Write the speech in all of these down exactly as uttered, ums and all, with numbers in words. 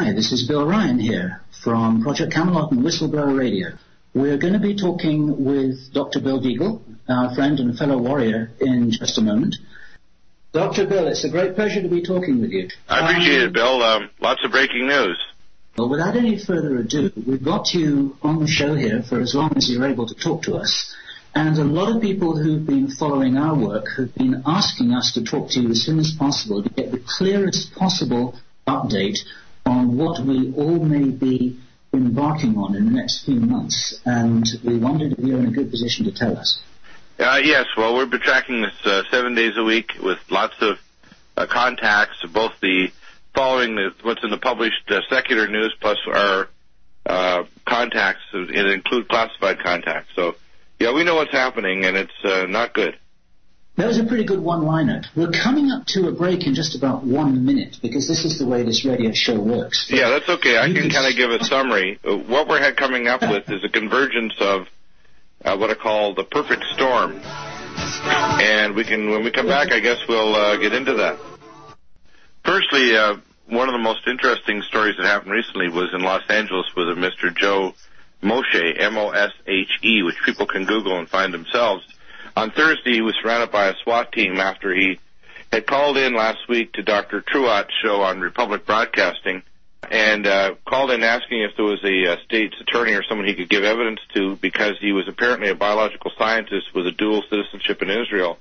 Hi, this is Bill Ryan here from Project Camelot and Whistleblower Radio. We're going to be talking with Doctor Bill Deagle, our friend and fellow warrior, in just a moment. Doctor Bill, it's a great pleasure to be talking with you. I appreciate um, it, Bill. Um, lots of breaking news. Well, without any further ado, we've got you on the show here for as long as you're able to talk to us. And a lot of people who've been following our work have been asking us to talk to you as soon as possible to get the clearest possible update on what we all may be embarking on in the next few months. And we wondered if you're in a good position to tell us. Uh, yes, well, we've been tracking this uh, seven days a week with lots of uh, contacts, both the following the, what's in the published uh, secular news plus our uh, contacts, it include classified contacts. So, yeah, we know what's happening, and it's uh, not good. That was a pretty good one-liner. We're coming up to a break in just about one minute, because this is the way this radio show works. Yeah, that's okay. I can kind of give a summary. What we're coming up with is a convergence of uh, what I call the perfect storm. And we can, when we come back, I guess we'll uh, get into that. Firstly, uh, one of the most interesting stories that happened recently was in Los Angeles with a Mister Joe Moshe, M O S H E, which people can Google and find themselves. On Thursday, he was surrounded by a SWAT team after he had called in last week to Doctor Truott's show on Republic Broadcasting and uh, called in asking if there was a, a state's attorney or someone he could give evidence to because he was apparently a biological scientist with a dual citizenship in Israel.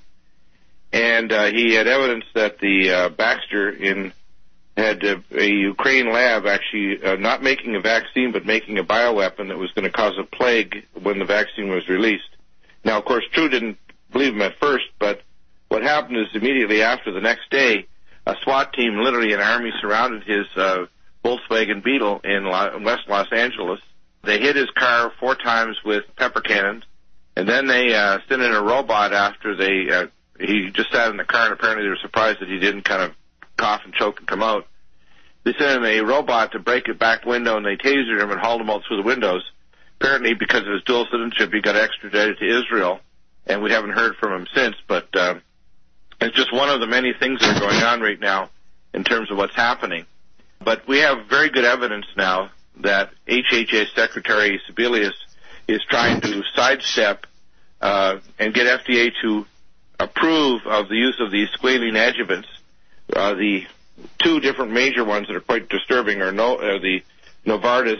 And uh, he had evidence that the uh, Baxter in had a, a Ukraine lab actually uh, not making a vaccine but making a bioweapon that was going to cause a plague when the vaccine was released. Now, of course, True didn't believe him at first, but what happened is immediately after, the next day, a SWAT team, literally an army, surrounded his uh, Volkswagen Beetle in La- West Los Angeles. They hit his car four times with pepper cannons, and then they uh, sent in a robot after they uh, he just sat in the car, and apparently they were surprised that he didn't kind of cough and choke and come out. They sent him a robot to break a back window, and they tasered him and hauled him out through the windows. Apparently, because of his dual citizenship, he got extradited to Israel, and we haven't heard from him since. But uh, it's just one of the many things that are going on right now in terms of what's happening. But we have very good evidence now that H H S Secretary Sebelius is trying to sidestep uh, and get F D A to approve of the use of these squalene adjuvants. Uh, the two different major ones that are quite disturbing are, no, are the Novartis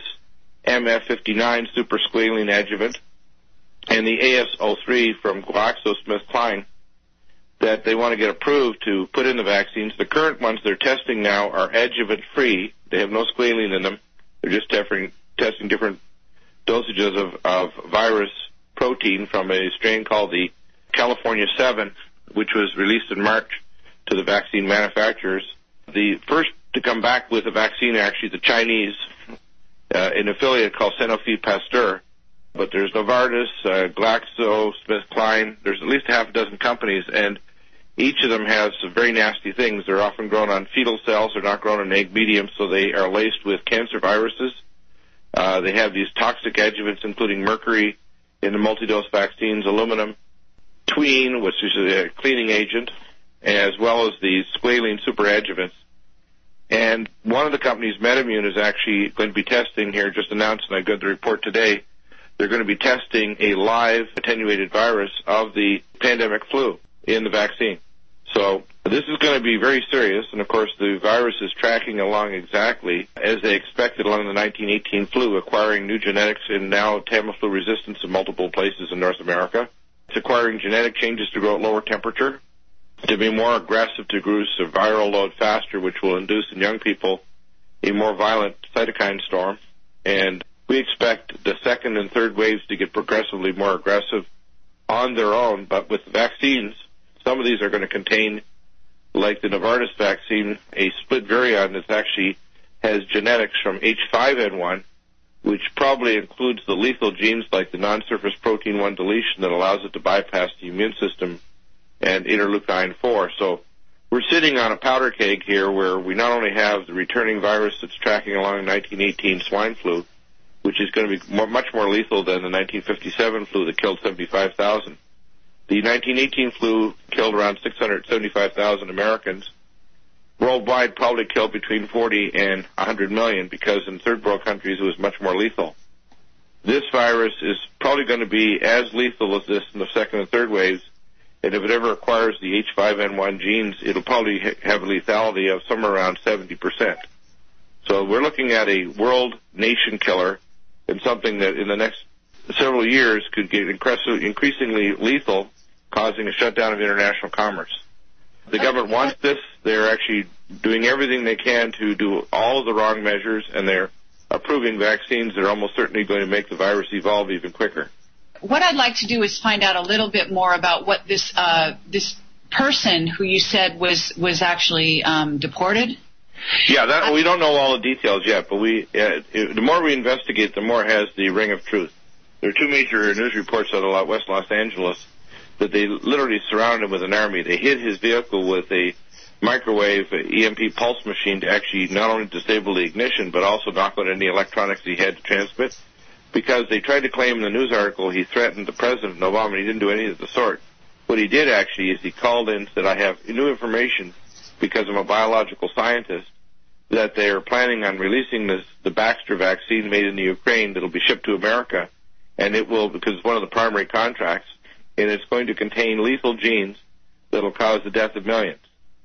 M F fifty-nine super squalene adjuvant and the A S zero three from GlaxoSmithKline that they want to get approved to put in the vaccines. The current ones they're testing now are adjuvant-free. They have no squalene in them. They're just testing, testing different dosages of, of virus protein from a strain called the California seven, which was released in March to the vaccine manufacturers. The first to come back with a vaccine are actually the Chinese, uh, an affiliate called Sanofi Pasteur. But there's Novartis, uh, GlaxoSmithKline. There's at least a half a dozen companies, and each of them has some very nasty things. They're often grown on fetal cells. They're not grown in egg medium, so they are laced with cancer viruses. Uh, they have these toxic adjuvants, including mercury in the multi-dose vaccines, aluminum, tween, which is a cleaning agent, as well as the squalene super adjuvants. And one of the companies, MedImmune, is actually going to be testing here, just announced, and I got the report today, they're going to be testing a live attenuated virus of the pandemic flu in the vaccine. So this is going to be very serious, and of course the virus is tracking along exactly as they expected along the nineteen eighteen flu, acquiring new genetics in now Tamiflu resistance in multiple places in North America. It's acquiring genetic changes to grow at lower temperature, to be more aggressive, to produce a viral load faster, which will induce in young people a more violent cytokine storm. And we expect the second and third waves to get progressively more aggressive on their own, but with the vaccines, some of these are going to contain, like the Novartis vaccine, a split virion that actually has genetics from H five N one, which probably includes the lethal genes like the non-surface protein one deletion that allows it to bypass the immune system, and interleukin four. So we're sitting on a powder keg here where we not only have the returning virus that's tracking along nineteen eighteen swine flu, which is going to be more, much more lethal than the nineteen fifty-seven flu that killed seventy-five thousand. The nineteen eighteen flu killed around six hundred seventy-five thousand Americans. worldwide probably killed between forty and one hundred million, because in third world countries it was much more lethal. This virus is probably going to be as lethal as this in the second and third waves, and if it ever acquires the H five N one genes, it'll probably have a lethality of somewhere around seventy percent. So we're looking at a world nation killer, and something that in the next several years could get increasingly lethal, causing a shutdown of international commerce. The government wants this. They're actually doing everything they can to do all of the wrong measures, and they're approving vaccines that are almost certainly going to make the virus evolve even quicker. What I'd like to do is find out a little bit more about what this uh, this person who you said was was actually um, deported. Yeah, that, we don't know all the details yet, but we uh, it, the more we investigate, the more it has the ring of truth. There are two major news reports out of West Los Angeles that they literally surrounded him with an army. They hid his vehicle with a microwave a E M P pulse machine to actually not only disable the ignition, but also knock out any electronics he had to transmit, because they tried to claim in the news article he threatened the President Obama, and he didn't do any of the sort. What he did actually is he called in and said, I have new information, because I'm a biological scientist, that they are planning on releasing this, the Baxter vaccine made in the Ukraine that will be shipped to America, and it will, because it's one of the primary contracts, and it's going to contain lethal genes that will cause the death of millions.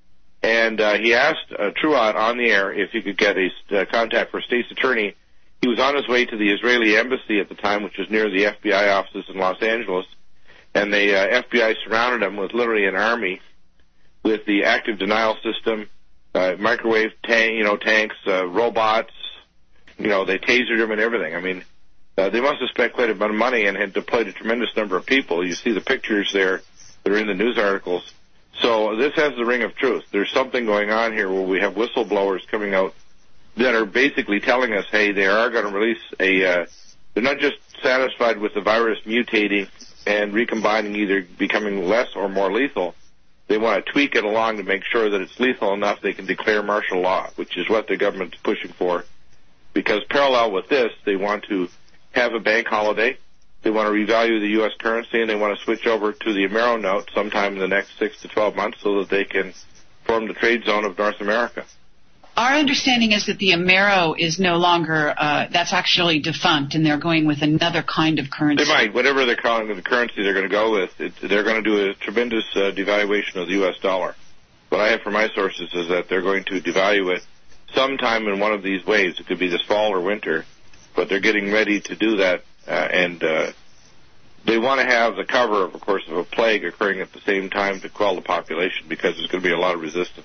And uh, he asked uh, Truot on the air if he could get a uh, contact for a state's attorney. He was on his way to the Israeli embassy at the time, which was near the F B I offices in Los Angeles, and the uh, F B I surrounded him with literally an army with the active denial system, uh, microwave tank, you know, tanks, uh, robots. You know, they tasered him and everything. I mean, uh, they must have spent quite a bit of money and had deployed a tremendous number of people. You see the pictures there that are in the news articles. So this has the ring of truth. There's something going on here where we have whistleblowers coming out that are basically telling us, hey, they are going to release a, uh, they're not just satisfied with the virus mutating and recombining, either becoming less or more lethal. They want to tweak it along to make sure that it's lethal enough they can declare martial law, which is what the government's pushing for. Because parallel with this, they want to have a bank holiday. They want to revalue the U S currency, and they want to switch over to the Amero note sometime in the next six to twelve months so that they can form the trade zone of North America. Our understanding is that the Amero is no longer, uh, that's actually defunct, and they're going with another kind of currency. They might. Whatever they're calling the currency they're going to go with, it, they're going to do a tremendous uh, devaluation of the U S dollar. What I have from my sources is that they're going to devalue it sometime in one of these waves. It could be this fall or winter, but they're getting ready to do that, uh, and uh, they want to have the cover, of, of course, of a plague occurring at the same time to quell the population, because there's going to be a lot of resistance.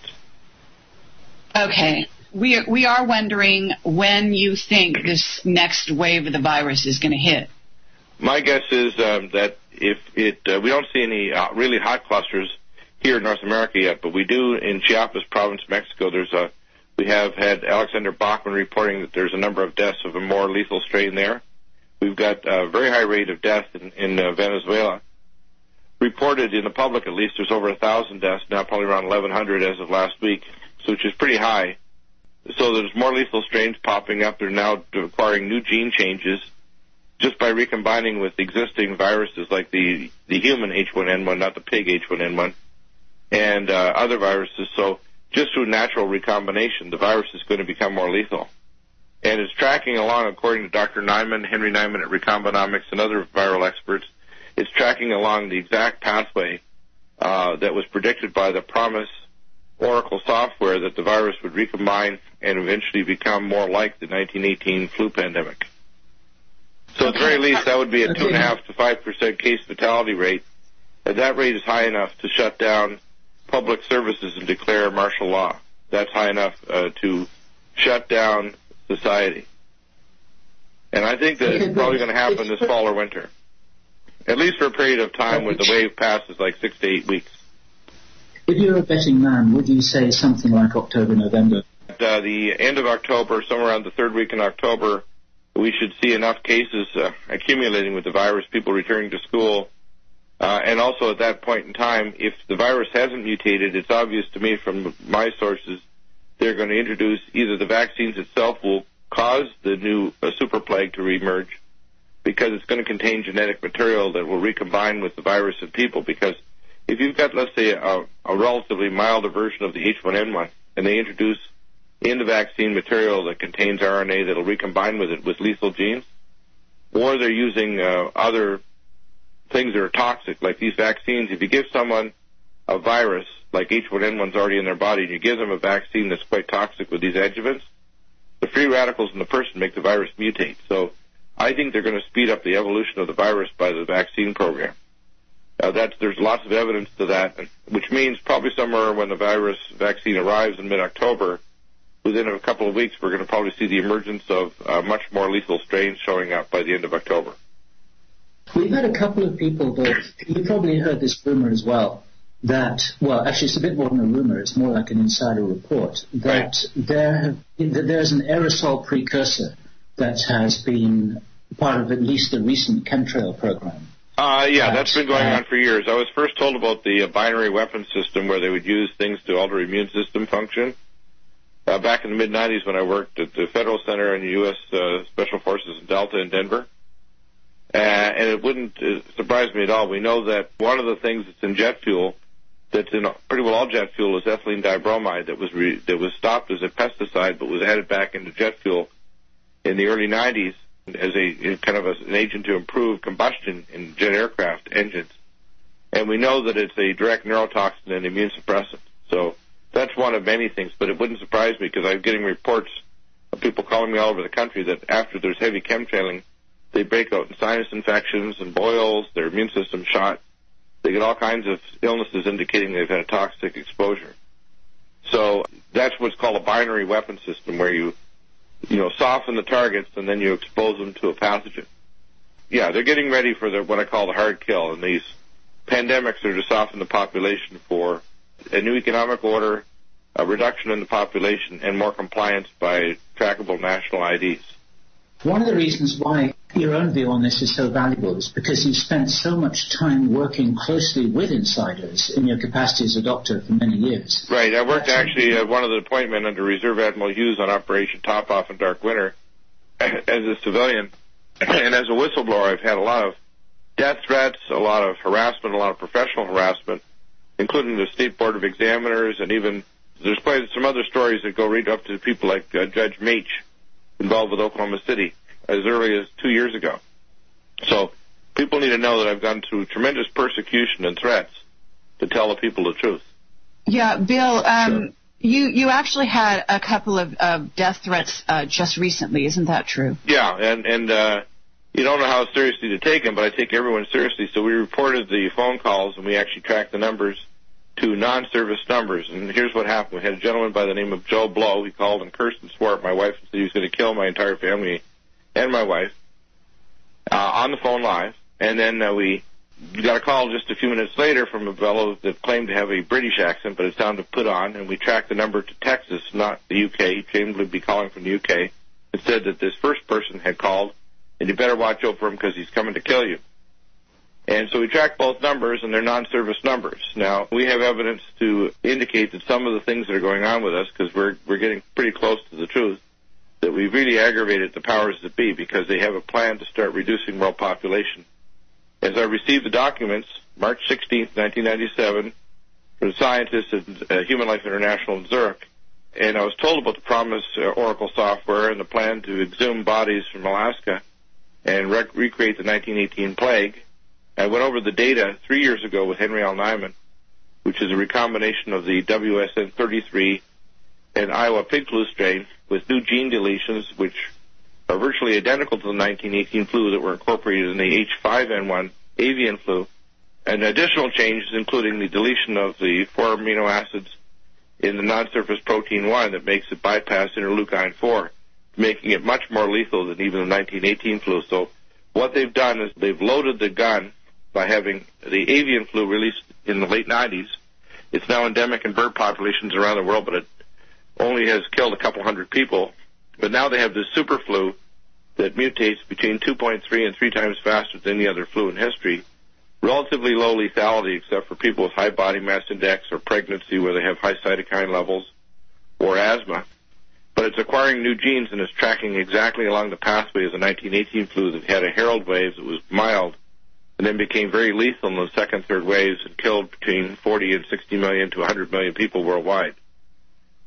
Okay. We are, we are wondering when you think this next wave of the virus is going to hit. My guess is um, that if it, uh, we don't see any uh, really hot clusters here in North America yet, but we do in Chiapas province, Mexico. There's a, we have had Alexander Bachman reporting that there's a number of deaths of a more lethal strain there. We've got a very high rate of death in, in uh, Venezuela. Reported in the public, at least, there's over one thousand deaths now, probably around eleven hundred as of last week, so which is pretty high. So there's more lethal strains popping up. They're now acquiring new gene changes just by recombining with existing viruses like the, the human H one N one, not the pig H one N one, and uh, other viruses. So just through natural recombination, the virus is going to become more lethal. And it's tracking along, according to Doctor Nyman, Henry Nyman at Recombinomics, and other viral experts, it's tracking along the exact pathway uh, that was predicted by the PROMIS Oracle software, that the virus would recombine and eventually become more like the nineteen eighteen flu pandemic. So at the very least, that would be a two and a half to five percent case fatality rate, and that rate is high enough to shut down public services and declare martial law. That's high enough uh, to shut down society. And I think that it's probably going to happen this fall or winter, at least for a period of time when the wave passes, like six to eight weeks. If you're a betting man, would you say something like October, November? At uh, the end of October, somewhere around the third week in October, we should see enough cases uh, accumulating with the virus, people returning to school. Uh, and also at that point in time, if the virus hasn't mutated, it's obvious to me from my sources they're going to introduce either the vaccines itself will cause the new uh, super plague to reemerge, because it's going to contain genetic material that will recombine with the virus in people. Because if you've got, let's say, a, a relatively milder version of the H one N one, and they introduce in the vaccine material that contains R N A that will recombine with it with lethal genes, or they're using uh, other things that are toxic, like these vaccines. If you give someone a virus, like H one N one's already in their body, and you give them a vaccine that's quite toxic with these adjuvants, the free radicals in the person make the virus mutate. So I think they're going to speed up the evolution of the virus by the vaccine program. Uh, that's, there's lots of evidence to that, which means probably somewhere when the virus vaccine arrives in mid-October, within a couple of weeks, we're going to probably see the emergence of uh, much more lethal strains showing up by the end of October. We've had a couple of people that, you probably heard this rumor as well, that, well, actually it's a bit more than a rumor, it's more like an insider report, that right. there have, that there's an aerosol precursor that has been part of at least the recent chemtrail program. Uh, yeah, that, that's been going uh, on for years. I was first told about the uh, binary weapon system where they would use things to alter immune system function. Uh, back in the mid nineties when I worked at the Federal Center and the U S Uh, Special Forces in Delta in Denver. Uh, and it wouldn't uh, surprise me at all. We know that one of the things that's in jet fuel, that's in pretty well all jet fuel, is ethylene dibromide that was re- that was stopped as a pesticide but was added back into jet fuel in the early nineties as a kind of a, an agent to improve combustion in jet aircraft engines. And we know that it's a direct neurotoxin and immune suppressant. So that's one of many things, but it wouldn't surprise me because I'm getting reports of people calling me all over the country that after there's heavy chemtrailing, they break out in sinus infections and boils, their immune system shot. They get all kinds of illnesses indicating they've had a toxic exposure. So that's what's called a binary weapon system, where you, you know, soften the targets and then you expose them to a pathogen. Yeah, they're getting ready for the, what I call the hard kill, and these pandemics are to soften the population for a new economic order, a reduction in the population, and more compliance by trackable national I Ds. One of the reasons why your own view on this is so valuable is because you've spent so much time working closely with insiders in your capacity as a doctor for many years. Right. I worked That's actually at one of the deployment under Reserve Admiral Hughes on Operation Top Off in Dark Winter as a civilian. And as a whistleblower, I've had a lot of death threats, a lot of harassment, a lot of professional harassment, including the State Board of Examiners, and even there's quite some other stories that go right up to people like uh, Judge Meach, involved with Oklahoma City as early as two years ago. So people need to know that I've gone through tremendous persecution and threats to tell the people the truth. Yeah, Bill, um, sure. you, you actually had a couple of uh, death threats uh, just recently. Isn't that true? Yeah, and, and uh, you don't know how seriously to take them, but I take everyone seriously. So we reported the phone calls, and we actually tracked the numbers to non-service numbers. And here's what happened. We had a gentleman by the name of Joe Blow. He called and cursed and swore at my wife and said he was going to kill my entire family and my wife uh, on the phone live. And then uh, we got a call just a few minutes later from a fellow that claimed to have a British accent, but it sounded put on, and we tracked the number to Texas, not the U K. He claimed to be calling from the U K. It said that this first person had called, and you better watch out for him because he's coming to kill you. And so we tracked both numbers, and they're non-service numbers. Now, we have evidence to indicate that some of the things that are going on with us, because we're, we're getting pretty close to the truth, that we've really aggravated the powers that be because they have a plan to start reducing world population. As I received the documents, March sixteenth, nineteen ninety-seven, from scientists at uh, Human Life International in Zurich, and I was told about the Promise uh, Oracle software and the plan to exhume bodies from Alaska and rec- recreate the nineteen eighteen plague. I went over the data three years ago with Henry L. Nyman, which is a recombination of the W S N thirty-three and Iowa pig flu strain with new gene deletions, which are virtually identical to the nineteen eighteen flu that were incorporated in the H five N one avian flu, and additional changes including the deletion of the four amino acids in the non-surface protein one that makes it bypass interleukin four, making it much more lethal than even the nineteen eighteen flu. So what they've done is they've loaded the gun by having the avian flu released in the late nineties. It's now endemic in bird populations around the world, but it only has killed a couple hundred people. But now they have this super flu that mutates between two point three and three times faster than any other flu in history. Relatively low lethality except for people with high body mass index or pregnancy where they have high cytokine levels or asthma. But it's acquiring new genes and is tracking exactly along the pathway of the nineteen eighteen flu that had a herald wave that was mild and then became very lethal in the second, third waves and killed between forty and sixty million to one hundred million people worldwide.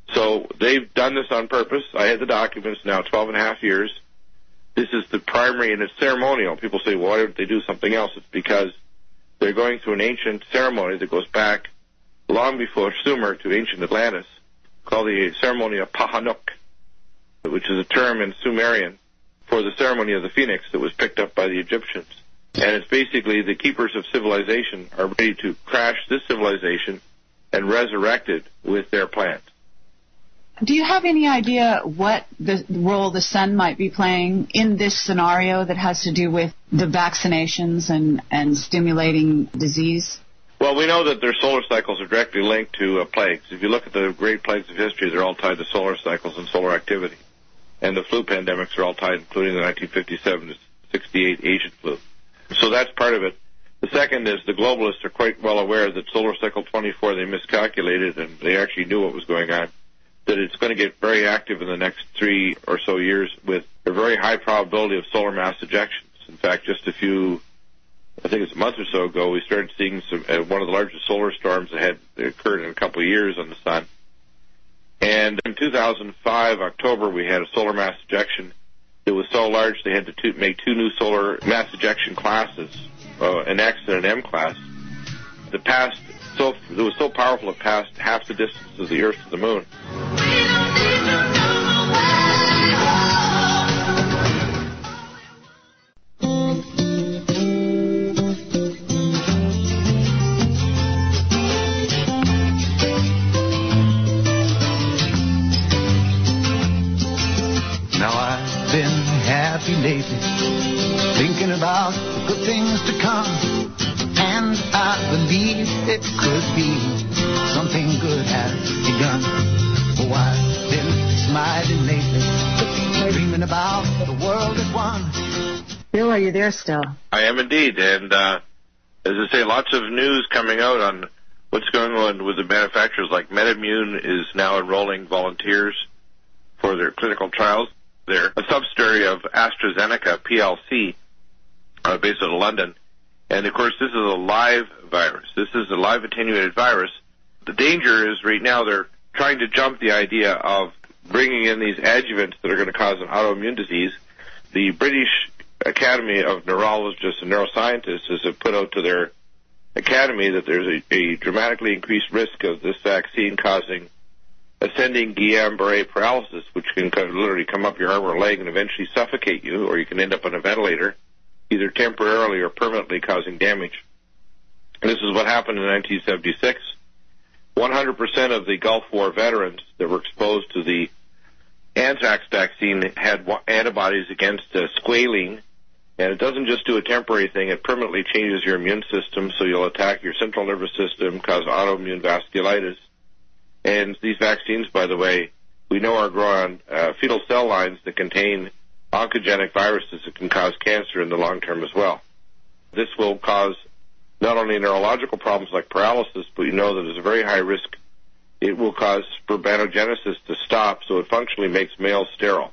So they've done this on purpose. I had the documents now twelve and a half years. This is the primary, and it's ceremonial. People say, well, why don't they do something else? It's because they're going through an ancient ceremony that goes back long before Sumer to ancient Atlantis, called the ceremony of Pahanuk, which is a term in Sumerian for the ceremony of the phoenix that was picked up by the Egyptians. And it's basically the keepers of civilization are ready to crash this civilization and resurrect it with their plant. Do you have any idea what the role the sun might be playing in this scenario that has to do with the vaccinations and, and stimulating disease? Well, we know that their solar cycles are directly linked to uh, plagues. If you look at the great plagues of history, they're all tied to solar cycles and solar activity. And the flu pandemics are all tied, including the nineteen fifty-seven to sixty-eight Asian flu. So that's part of it. The second is the globalists are quite well aware that solar cycle twenty-four, they miscalculated, and they actually knew what was going on, that it's going to get very active in the next three or so years with a very high probability of solar mass ejections. In fact, just a few, I think it's a month or so ago, we started seeing some, uh, one of the largest solar storms that had occurred in a couple of years on the sun. And in two thousand five, October, we had a solar mass ejection. It was so large they had to two, make two new solar mass ejection classes, uh, an X and an M class. The passed so it was so powerful it passed half the distance of the Earth to the Moon. Lately, thinking about the good things to come, and I believe it could be something good has begun. Oh, I've been smiling lately, dreaming about the world at one. Bill, are you there still? I am indeed, and uh, as I say, lots of news coming out on what's going on with the manufacturers. Like MedImmune is now enrolling volunteers for their clinical trials. They're a subsidiary of AstraZeneca, P L C, uh, based out of London. And, of course, this is a live virus. This is a live attenuated virus. The danger is right now they're trying to jump the idea of bringing in these adjuvants that are going to cause an autoimmune disease. The British Academy of Neurologists and Neuroscientists has put out to their academy that there's a, a dramatically increased risk of this vaccine causing ascending Guillain-Barré paralysis, which can kind of literally come up your arm or leg and eventually suffocate you, or you can end up on a ventilator, either temporarily or permanently causing damage. And this is what happened in nineteen seventy-six. one hundred percent of the Gulf War veterans that were exposed to the anthrax vaccine had antibodies against uh, squalene, and it doesn't just do a temporary thing, it permanently changes your immune system, so you'll attack your central nervous system, cause autoimmune vasculitis. And these vaccines, by the way, we know are grown on uh, fetal cell lines that contain oncogenic viruses that can cause cancer in the long term as well. This will cause not only neurological problems like paralysis, but you know that there's a very high risk it will cause spermatogenesis to stop, so it functionally makes males sterile.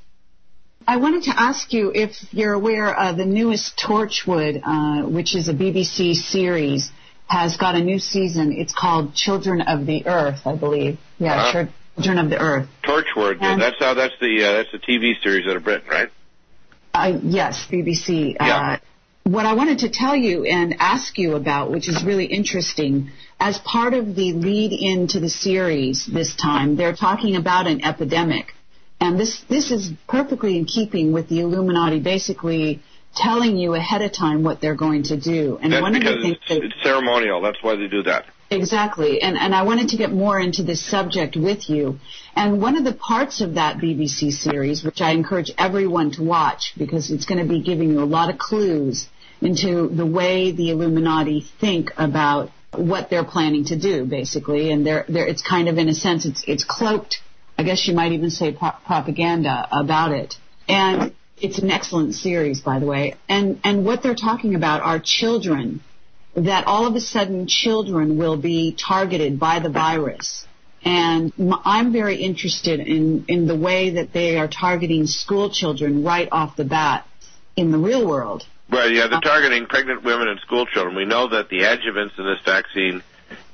I wanted to ask you if you're aware of the newest Torchwood, uh, which is a B B C series, has got a new season. It's called Children of the Earth, I believe. Yeah, uh-huh. Children of the Earth. Torchwood. And that's how. That's the uh, that's the T V series out of Britain, right? Uh, yes, B B C. Yeah. Uh, what I wanted to tell you and ask you about, which is really interesting, as part of the lead into the series this time, they're talking about an epidemic. And this, this is perfectly in keeping with the Illuminati basically telling you ahead of time what they're going to do. And That's one because of the things it's, that, it's ceremonial. That's why they do that. Exactly. And, and I wanted to get more into this subject with you. And one of the parts of that B B C series, which I encourage everyone to watch because it's going to be giving you a lot of clues into the way the Illuminati think about what they're planning to do, basically. And they're, they're, it's kind of, in a sense, it's, it's cloaked, I guess you might even say pro- propaganda about it. And it's an excellent series, by the way. And, and what they're talking about are children, that all of a sudden children will be targeted by the virus. And I'm very interested in, in the way that they are targeting school children right off the bat in the real world. Right, yeah, they're targeting pregnant women and school children. We know that the adjuvants in this vaccine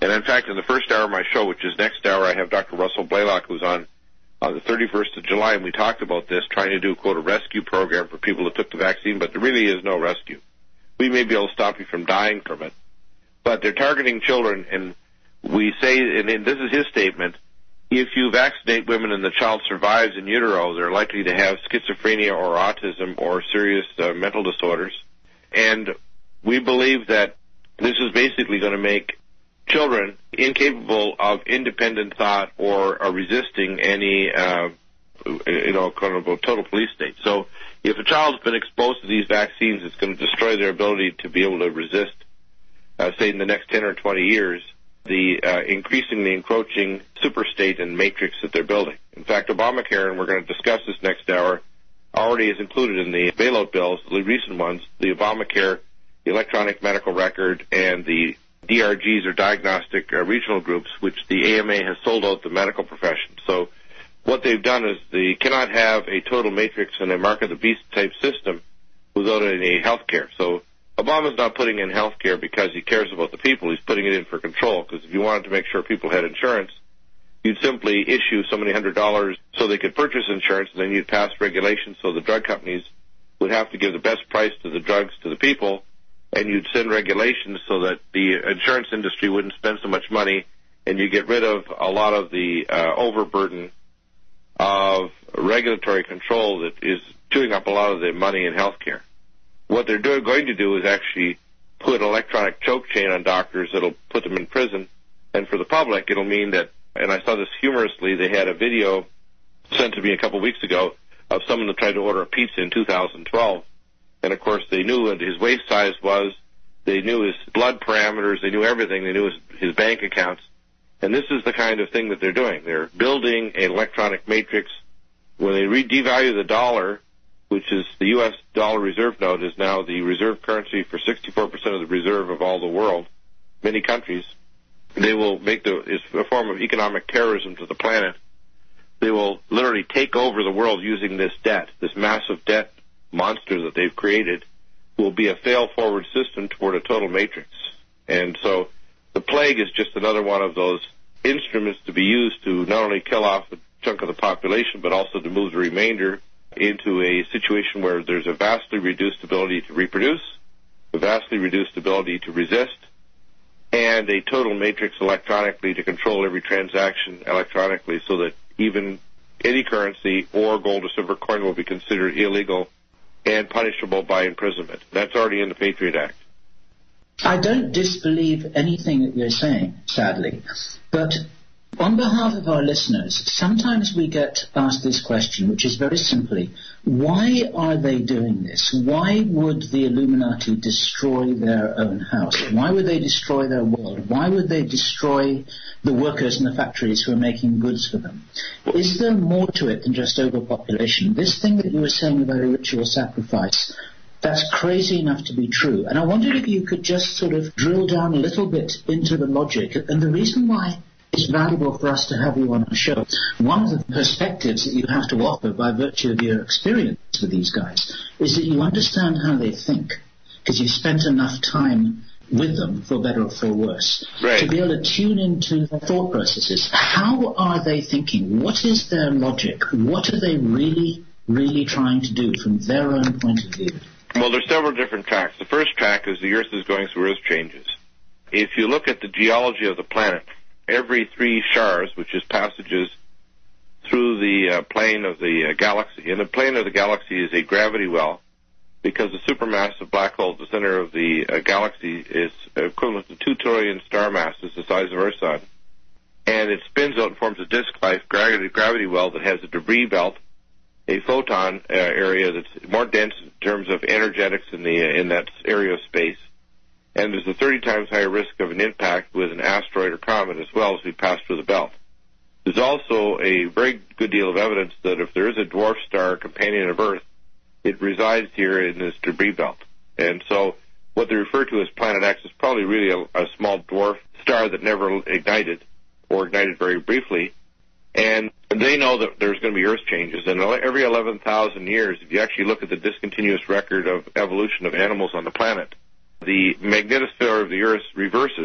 And in fact, in the first hour of my show, which is next hour, I have Doctor Russell Blaylock, who's on on the thirty-first of July, and we talked about this, trying to do, quote, a rescue program for people that took the vaccine, but there really is no rescue. We may be able to stop you from dying from it, but they're targeting children, and we say, and this is his statement, if you vaccinate women and the child survives in utero, they're likely to have schizophrenia or autism or serious uh, mental disorders. And we believe that this is basically going to make children incapable of independent thought or are resisting any, uh, you know, kind of a total police state. So if a child's been exposed to these vaccines, it's going to destroy their ability to be able to resist, uh, say, in the next ten or twenty years, the uh, increasingly encroaching superstate and matrix that they're building. In fact, Obamacare, and we're going to discuss this next hour, already is included in the bailout bills, the recent ones, the Obamacare, the electronic medical record, and the D R Gs, or diagnostic uh, regional groups, which the A M A has sold out the medical profession. So what they've done is they cannot have a total matrix and a mark of the beast type system without any health care. So Obama's not putting in health care because he cares about the people. He's putting it in for control, because if you wanted to make sure people had insurance, you'd simply issue so many hundred dollars so they could purchase insurance, and then you'd pass regulations so the drug companies would have to give the best price to the drugs to the people, and you'd send regulations so that the insurance industry wouldn't spend so much money, and you get rid of a lot of the uh, overburden of regulatory control that is chewing up a lot of the money in health care. What they're do- going to do is actually put electronic choke chain on doctors that'll put them in prison, and for the public it'll mean that, and I saw this humorously, they had a video sent to me a couple of weeks ago of someone that tried to order a pizza in two thousand twelve. And, of course, they knew what his waist size was. They knew his blood parameters. They knew everything. They knew his, his bank accounts. And this is the kind of thing that they're doing. They're building an electronic matrix. When they re- devalue the dollar, which is the U S dollar reserve note is now the reserve currency for sixty-four percent of the reserve of all the world, many countries, they will make the, it's a form of economic terrorism to the planet. They will literally take over the world using this debt, this massive debt monster that they've created, will be a fail-forward system toward a total matrix. And so the plague is just another one of those instruments to be used to not only kill off a chunk of the population, but also to move the remainder into a situation where there's a vastly reduced ability to reproduce, a vastly reduced ability to resist, and a total matrix electronically to control every transaction electronically, so that even any currency or gold or silver coin will be considered illegal and punishable by imprisonment. That's already in the Patriot Act. I don't disbelieve anything that you're saying, sadly, but on behalf of our listeners, sometimes we get asked this question, which is very simply, why are they doing this? Why would the Illuminati destroy their own house? Why would they destroy their world? Why would they destroy the workers in the factories who are making goods for them? Is there more to it than just overpopulation? This thing that you were saying about a ritual sacrifice, that's crazy enough to be true. And I wondered if you could just sort of drill down a little bit into the logic. And the reason why it's valuable for us to have you on our show, one of the perspectives that you have to offer by virtue of your experience with these guys is that you understand how they think, because you've spent enough time with them, for better or for worse, right, to be able to tune into their thought processes. How are they thinking? What is their logic? What are they really, really trying to do from their own point of view? Well, there's several different tracks. The first track is the Earth is going through Earth changes. If you look at the geology of the planet, every three shars, which is passages through the uh, plane of the uh, galaxy, and the plane of the galaxy is a gravity well, because the supermassive black hole at the center of the uh, galaxy is equivalent to two trillion star masses the size of our sun. And it spins out and forms a disk-like gravity, gravity well that has a debris belt, a photon uh, area that's more dense in terms of energetics in, the, uh, in that area of space. And there's a thirty times higher risk of an impact with an asteroid or comet as well as we pass through the belt. There's also a very good deal of evidence that if there is a dwarf star companion of Earth, it resides here in this debris belt. And so what they refer to as Planet X is probably really a, a small dwarf star that never ignited or ignited very briefly. And they know that there's going to be Earth changes. And every eleven thousand years, if you actually look at the discontinuous record of evolution of animals on the planet, the magnetosphere of the Earth reverses,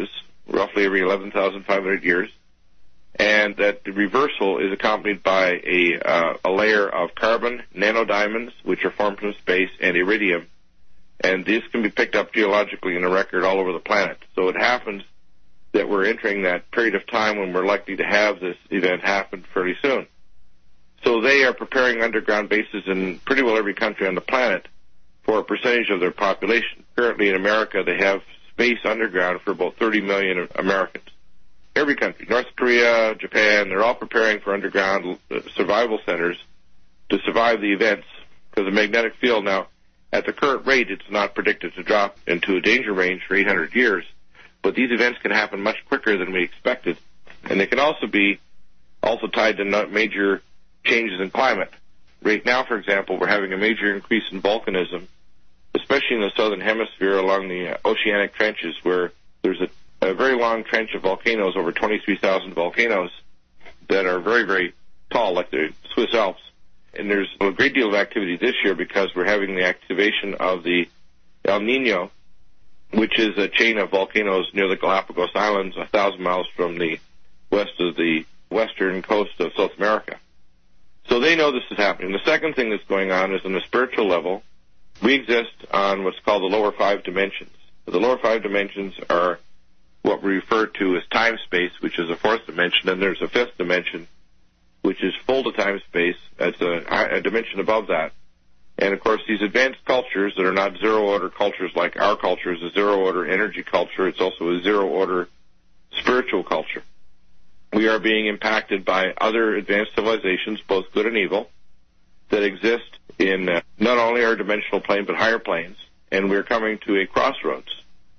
roughly every eleven thousand five hundred years, and that the reversal is accompanied by a, uh, a layer of carbon nanodiamonds, which are formed from space, and iridium. And these can be picked up geologically in a record all over the planet. So it happens that we're entering that period of time when we're likely to have this event happen fairly soon. So they are preparing underground bases in pretty well every country on the planet for a percentage of their population. Currently in America, they have space underground for about thirty million Americans. Every country, North Korea, Japan, they're all preparing for underground survival centers to survive the events, because the magnetic field now, at the current rate, it's not predicted to drop into a danger range for eight hundred years, but these events can happen much quicker than we expected, and they can also be also tied to major changes in climate. Right now, for example, we're having a major increase in volcanism, especially in the southern hemisphere along the oceanic trenches, where there's a a very long trench of volcanoes, over twenty-three thousand volcanoes that are very, very tall, like the Swiss Alps. And there's a great deal of activity this year because we're having the activation of the El Nino, which is a chain of volcanoes near the Galapagos Islands, a thousand miles from the west of the western coast of South America. So they know this is happening. The second thing that's going on is on the spiritual level. We exist on what's called the lower five dimensions. The lower five dimensions are what we refer to as time-space, which is a fourth dimension, and there's a fifth dimension, which is full to time-space. That's a, a dimension above that. And, of course, these advanced cultures that are not zero-order cultures like our culture is a zero-order energy culture. It's also a zero-order spiritual culture. We are being impacted by other advanced civilizations, both good and evil, that exist in uh, not only our dimensional plane but higher planes, and we're coming to a crossroads.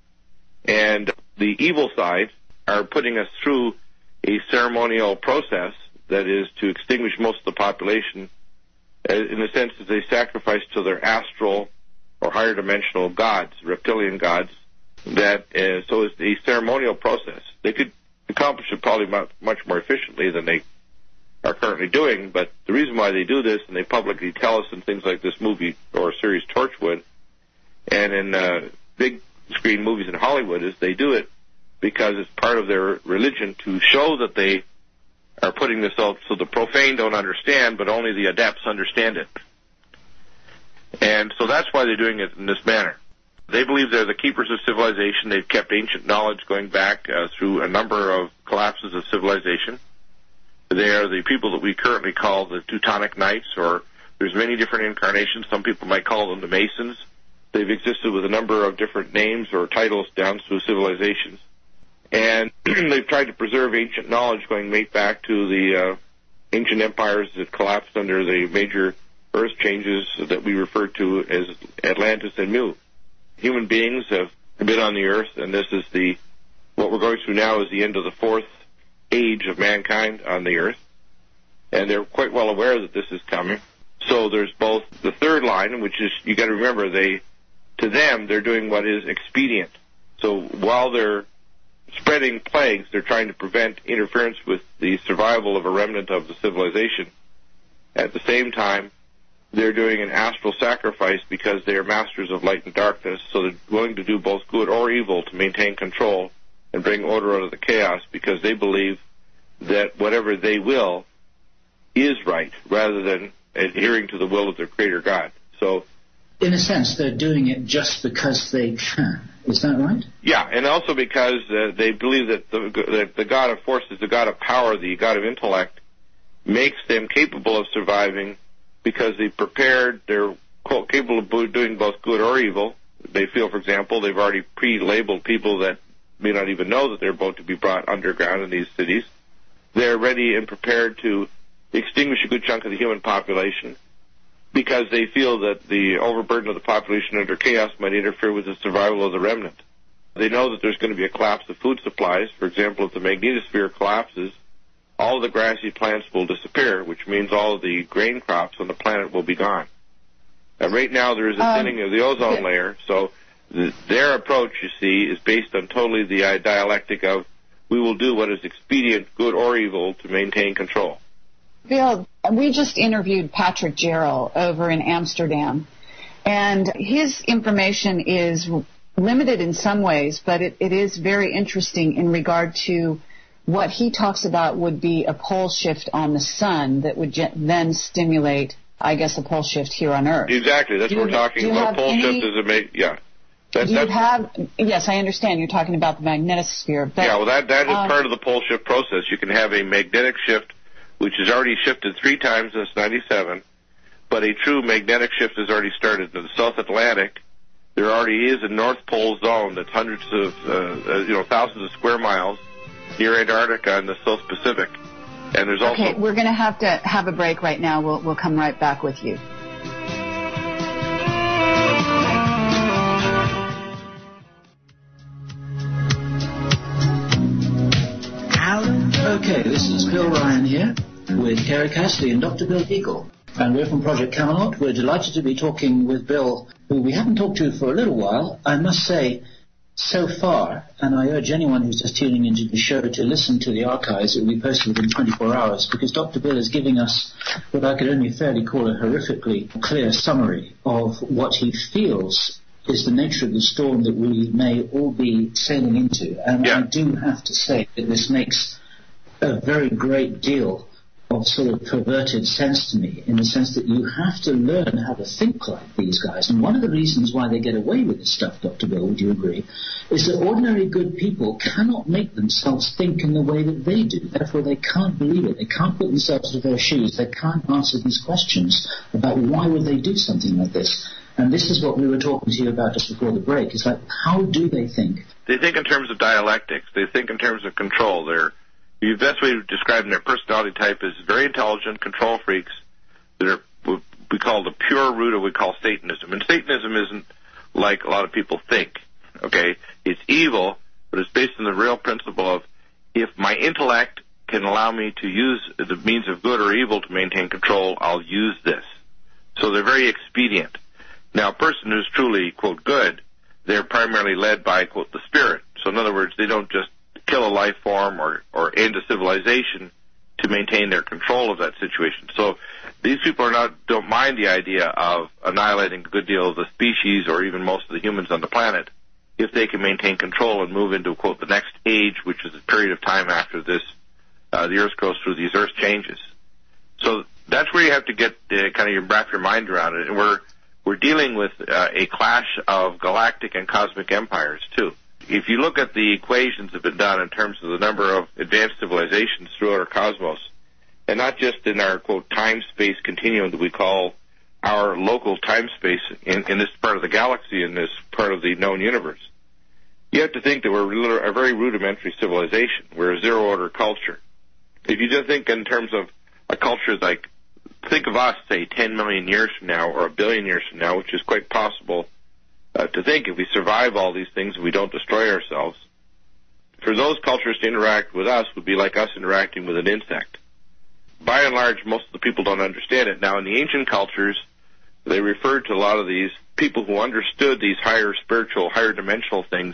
And the evil side are putting us through a ceremonial process that is to extinguish most of the population, in the sense that they sacrifice to their astral or higher dimensional gods, reptilian gods. That uh, so it's a ceremonial process. They could accomplish it probably much, much more efficiently than they are currently doing, but the reason why they do this, and they publicly tell us in things like this movie or series Torchwood, and in uh, big screen movies in Hollywood, is they do it because it's part of their religion to show that they are putting this out so the profane don't understand, but only the adepts understand it. And so that's why they're doing it in this manner. They believe they're the keepers of civilization. They've kept ancient knowledge going back uh, through a number of collapses of civilization. They are the people that we currently call the Teutonic Knights, or there's many different incarnations. Some people might call them the Masons. They've existed with a number of different names or titles down through civilizations. And they've tried to preserve ancient knowledge going way back to the uh, ancient empires that collapsed under the major earth changes that we refer to as Atlantis and Mu. Human beings have been on the earth, and this is the, what we're going through now is the end of the fourth age of mankind on the earth. And they're quite well aware that this is coming. So there's both the third line, which is, you got to remember, they, to them, they're doing what is expedient. So while they're spreading plagues, they're trying to prevent interference with the survival of a remnant of the civilization. At the same time, they're doing an astral sacrifice because they are masters of light and darkness, so they're willing to do both good or evil to maintain control and bring order out of the chaos, because they believe that whatever they will is right, rather than adhering to the will of their creator God. So, in a sense, they're doing it just because they can. Is that right? Yeah, and also because uh, they believe that the, that the God of forces, the God of power, the God of intellect, makes them capable of surviving because they prepared, they're quote, capable of doing both good or evil. They feel, for example, they've already pre-labeled people that may not even know that they're about to be brought underground in these cities. They're ready and prepared to extinguish a good chunk of the human population because they feel that the overburden of the population under chaos might interfere with the survival of the remnant. They know that there's going to be a collapse of food supplies. For example, if the magnetosphere collapses, all of the grassy plants will disappear, which means all of the grain crops on the planet will be gone. And right now there is a um, thinning of the ozone yeah. layer, so th- their approach, you see, is based on totally the uh, dialectic of we will do what is expedient, good or evil, to maintain control. Bill, we just interviewed Patrick Jarrell over in Amsterdam, and his information is limited in some ways, but it, it is very interesting in regard to what he talks about would be a pole shift on the sun that would ge- then stimulate, I guess, a pole shift here on Earth. Exactly. That's do what we're you, talking about. Pole any, shift is a ma- yeah. That, you have yes, I understand. You're talking about the magnetosphere. But, yeah, well, that that is um, part of the pole shift process. You can have a magnetic shift, which has already shifted three times since ninety-seven, but a true magnetic shift has already started in the South Atlantic. There already is a North Pole zone that's hundreds of, uh, uh, you know, thousands of square miles near Antarctica and the South Pacific. And there's also... Okay, we're going to have to have a break right now. We'll, we'll come right back with you. Okay, this is Bill Ryan here with Kerry Cassidy and Doctor Bill Eagle. And we're from Project Camelot. We're delighted to be talking with Bill, who we haven't talked to for a little while. I must say, so far, and I urge anyone who's just tuning into the show to listen to the archives. It will be posted within twenty-four hours, because Doctor Bill is giving us what I could only fairly call a horrifically clear summary of what he feels is the nature of the storm that we may all be sailing into. And yeah. I do have to say that this makes a very great deal of sort of perverted sense to me, in the sense that you have to learn how to think like these guys. And one of the reasons why they get away with this stuff, Doctor Bill, would you agree, is that ordinary good people cannot make themselves think in the way that they do. Therefore, they can't believe it. They can't put themselves into their shoes. They can't answer these questions about why would they do something like this. And this is what we were talking to you about just before the break. It's like, how do they think? They think in terms of dialectics. They think in terms of control. They're The best way to describe their personality type is very intelligent control freaks that are what we call the pure root of what we call Satanism. And Satanism isn't like a lot of people think, okay? It's evil, but it's based on the real principle of if my intellect can allow me to use the means of good or evil to maintain control, I'll use this. So they're very expedient. Now, a person who's truly, quote, good, they're primarily led by, quote, the spirit. So in other words, they don't just kill a life form or, or end a civilization to maintain their control of that situation. So these people are not don't mind the idea of annihilating a good deal of the species or even most of the humans on the planet if they can maintain control and move into, quote, the next age, which is a period of time after this, uh, the Earth goes through these Earth changes. So that's where you have to get uh, kind of your, wrap your mind around it. And we're, we're dealing with uh, a clash of galactic and cosmic empires, too. If you look at the equations that have been done in terms of the number of advanced civilizations throughout our cosmos, and not just in our, quote, time-space continuum that we call our local time-space in, in this part of the galaxy, in this part of the known universe, you have to think that we're a very rudimentary civilization. We're a zero-order culture. If you just think in terms of a culture like, think of us, say, ten million years from now or a billion years from now, which is quite possible Uh, to think if we survive all these things and we don't destroy ourselves, for those cultures to interact with us would be like us interacting with an insect. By and large, most of the people don't understand it. Now, in the ancient cultures, they referred to a lot of these people who understood these higher spiritual, higher dimensional things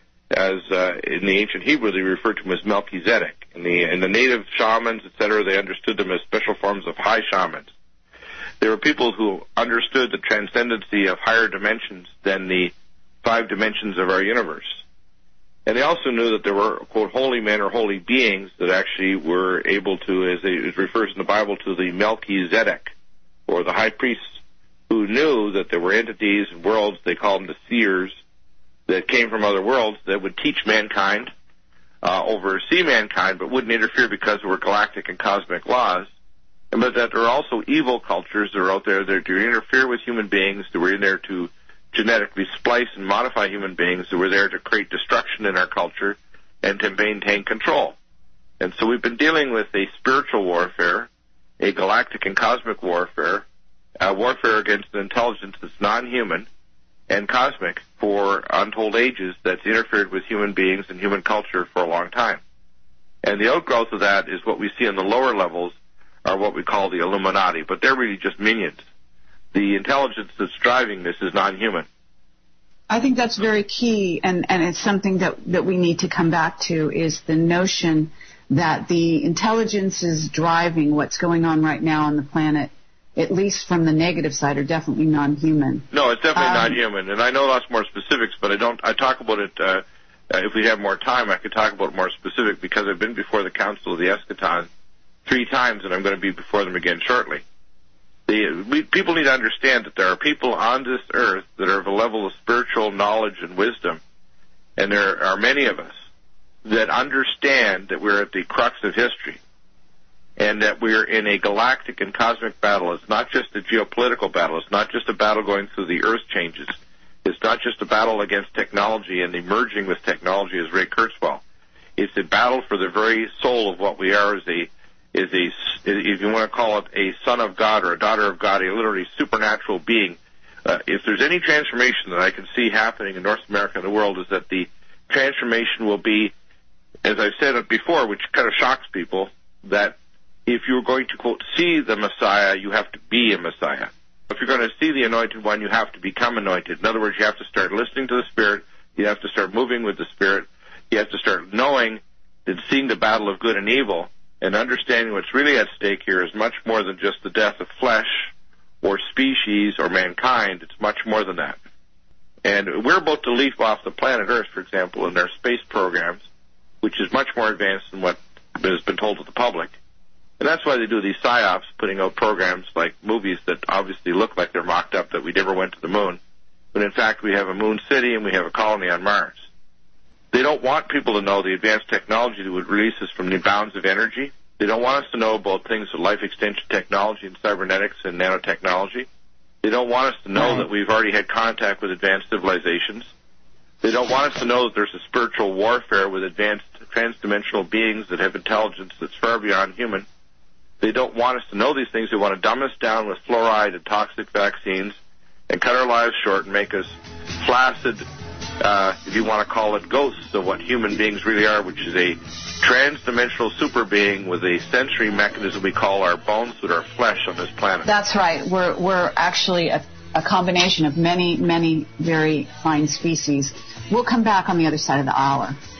as, uh, in the ancient Hebrew, they referred to them as Melchizedek. In the, in the native shamans, et cetera, they understood them as special forms of high shamans. There were people who understood the transcendency of higher dimensions than the five dimensions of our universe. And they also knew that there were, quote, holy men or holy beings that actually were able to, as it refers in the Bible, to the Melchizedek, or the high priests, who knew that there were entities and worlds, they called them the seers, that came from other worlds that would teach mankind, uh, oversee mankind, but wouldn't interfere because there were galactic and cosmic laws. But that there are also evil cultures that are out there that do interfere with human beings, that were in there to genetically splice and modify human beings, that were there to create destruction in our culture and to maintain control. And so we've been dealing with a spiritual warfare, a galactic and cosmic warfare, a warfare against an intelligence that's non-human and cosmic for untold ages that's interfered with human beings and human culture for a long time. And the outgrowth of that is what we see in the lower levels, are what we call the Illuminati, but they're really just minions. The intelligence that's driving this is non-human. I think that's very key, and, and it's something that, that we need to come back to, is the notion that the intelligence is driving what's going on right now on the planet at least from the negative side, are definitely non-human. No, it's definitely um, non-human, and I know lots more specifics, but I don't. I talk about it. Uh, uh, if we have more time, I could talk about it more specific because I've been before the Council of the Eschaton three times, and I'm going to be before them again shortly. The, we, people need to understand that there are people on this earth that are of a level of spiritual knowledge and wisdom, and there are many of us that understand that we're at the crux of history and that we're in a galactic and cosmic battle. It's not just a geopolitical battle. It's not just a battle going through the earth changes. It's not just a battle against technology and emerging with technology as Ray Kurzweil. It's a battle for the very soul of what we are as a is a, if you want to call it a son of God or a daughter of God, a literally supernatural being. Uh, if there's any transformation that I can see happening in North America and the world, is that the transformation will be, as I've said it before, which kind of shocks people, that if you're going to, quote, see the Messiah, you have to be a Messiah. If you're going to see the Anointed One, you have to become anointed. In other words, you have to start listening to the Spirit. You have to start moving with the Spirit. You have to start knowing and seeing the battle of good and evil, and understanding what's really at stake here is much more than just the death of flesh or species or mankind. It's much more than that. And we're about to leap off the planet Earth, for example, in their space programs, which is much more advanced than what has been told to the public. And that's why they do these psyops, putting out programs like movies that obviously look like they're mocked up, that we never went to the moon. But in fact, we have a moon city and we have a colony on Mars. They don't want people to know the advanced technology that would release us from the bounds of energy. They don't want us to know about things like life extension technology and cybernetics and nanotechnology. They don't want us to know right. that we've already had contact with advanced civilizations. They don't want us to know that there's a spiritual warfare with advanced transdimensional beings that have intelligence that's far beyond human. They don't want us to know these things. They want to dumb us down with fluoride and toxic vaccines and cut our lives short and make us flaccid, uh, if you want to call it, ghosts of what human beings really are, which is a trans-dimensional super being with a sensory mechanism we call our bones that are flesh on this planet. That's right. We're we're actually a, a combination of many, many very fine species. We'll come back on the other side of the hour.